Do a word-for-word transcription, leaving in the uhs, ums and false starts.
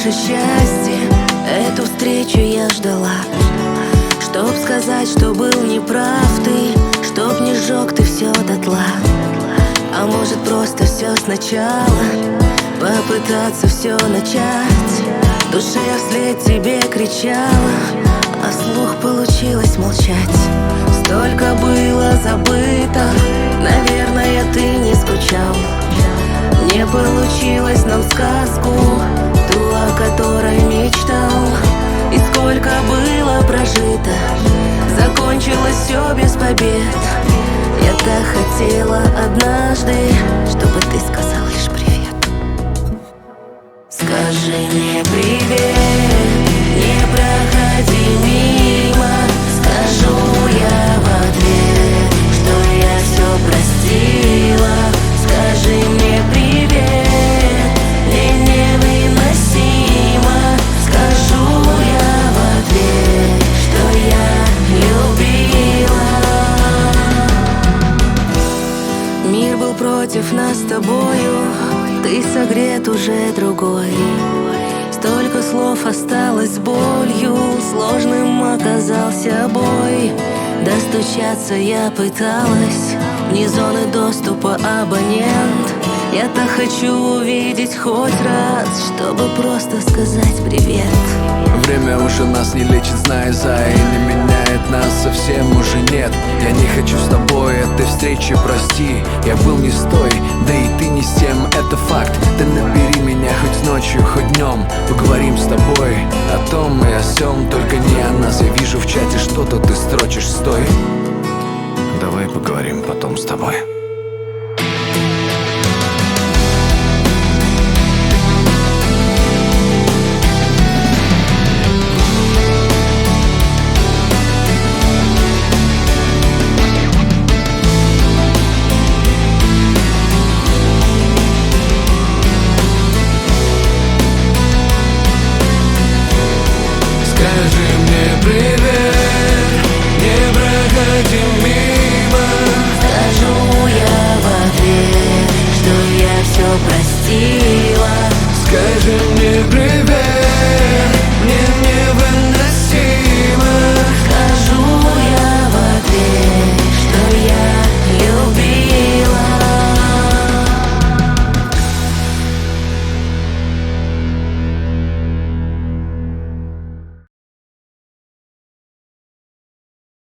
наше счастье, эту встречу я ждала. Чтоб сказать, что был неправ ты, чтоб не сжег ты все дотла. А может просто все сначала, попытаться все начать. В душе я вслед тебе кричала, а вслух получилось молчать. Столько было забыто, наверное, ты не скучал. Не получилось нам сказку, ту, о которой мечтал. И сколько было прожито, закончилось все без побед. Я так хотела однажды, чтобы ты сказал лишь привет. Скажи мне привет, не проходи мимо. Скажу я в ответ, что я все простила. Скажи мне привет, мне невыносимо. Скажу я в ответ, что я любила. Мир был против нас с тобою, ты согрет уже другой. Столько слов осталось болью, сложным оказался бой. Достучаться я пыталась, вне зоны доступа абонент. Я так хочу увидеть хоть раз, чтобы просто сказать привет. Время уже нас не лечит, знай, зай, и не меняет нас совсем уже нет. Я не хочу с тобой этой встречи, прости. Я был не с той, да и ты не с тем, это факт. Ты набери меня хоть ночью, хоть днем, поговорим с тобой о том и о сём, только не о нас. Я вижу в чате что-то ты строчишь, стой. Давай поговорим потом с тобой.